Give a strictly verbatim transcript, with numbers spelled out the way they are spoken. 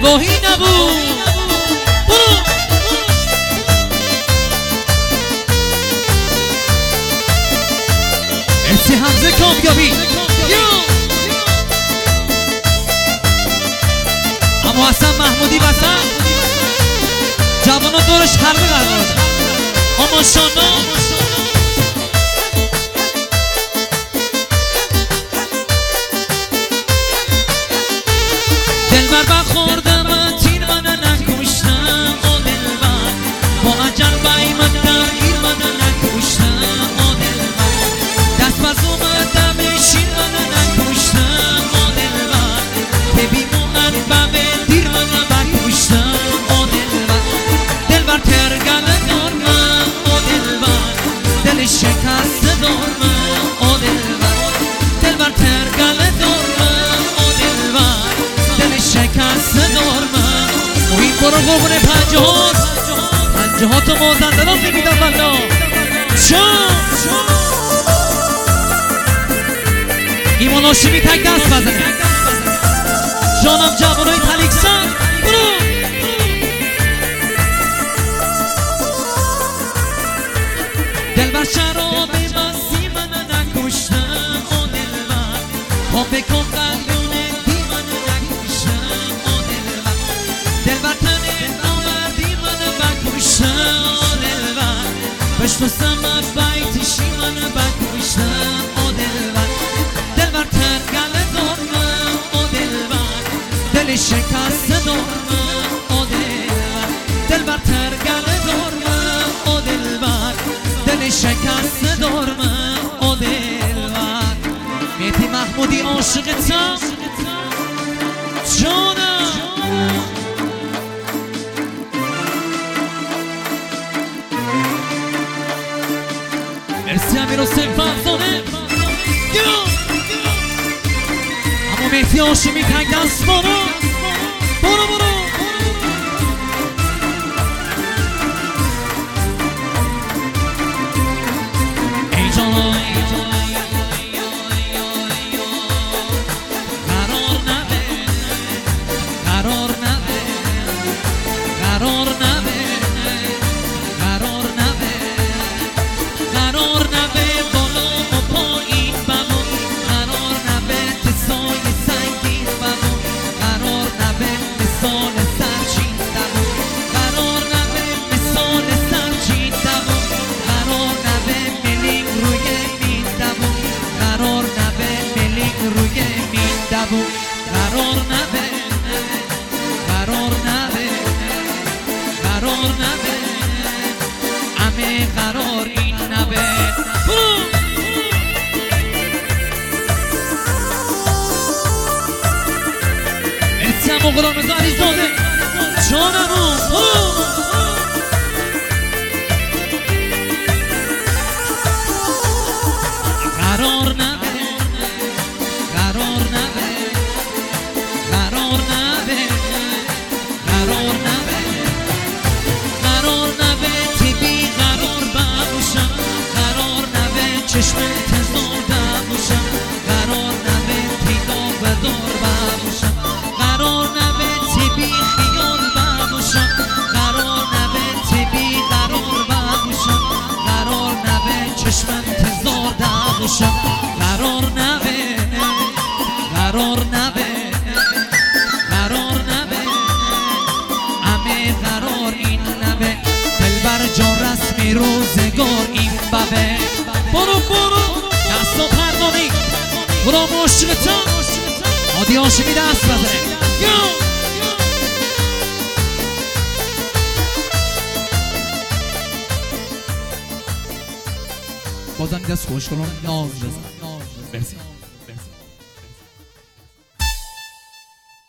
تباهی نبود. برو مرسی حمزه کامیابی. اما حسن محمودی وسط جوانا دورش حلقه قرار دادن. اما شانا دلبر بخوردم من تیر من نکشتم آ دلبر، با اجل بای من درگیر من نکشتم آ دلبر، دست بز اومدم شیر من نکشتم آ دلبر، ببین من بم دیر من بکشتم آ دلبر، دلبر ترگل دار من آ دلبر، دل شکست دار من آ دلبر، دلبر ترگل دار من آ دلبر، دل شکست دار من. این برو قربون پنجهات پنجهات و مازندران نمیدم بلا چون ایمان هاشمی تک دست بزنه جانم جوانای تلیکسن. برو دلبر شراب مستی من نکشتم آ دلبر، پا بکن قلیونه دی من نکشتم آ دلبر، دلبر تنه نامردی من بکشتم آ دلبر، پشت و سمت بیتشی من بکشتم آ دلبر، دلبر ترگل دار من آ دلبر، دل شکست دار من آ دلبر، دلبر ترگل دار من آ دلبر، دل شکست دار من آ دلبر. مهدی محمودی عاشقتم جانم. مرسی امیر حسین فرزانه. اما مهدی هاشمی تک دست برو برو برو ای جان قرار نده قرار نده قرار نده قرار نده قرار نده بالا و پایین بمون، قرار نده تسای سنگین بمون، قرار نده مثال سرچین دمون، قرار نده مثال سرچین دمون، قرار نده ملیم روی مین دمون، قرار نده ملیم روی مین دمون، قرار نده قرار نده قرار نده همه قرار این نبه. مرسی هم غلام رضا علیزاده جانمون. قرار نده قرار نده قرار نده قرار نده قرار نده تی بی قرار باشم، قرار نده چشم انتظار باشم، قرار نده تی داغدار باشم، قرار نده تی بی خیال باشم، قرار نده تی بی قرار باشم، قرار نده چشم انتظار باشم، قرار نده قرار نده قرار نده همه قرار این نبه، دلبر جان رسمی روزگار این ببه. برو برو دست و پردانی برو مشقتم عادی هاشمی دست بزنه. بازم دست خوش کنم ناز بزن.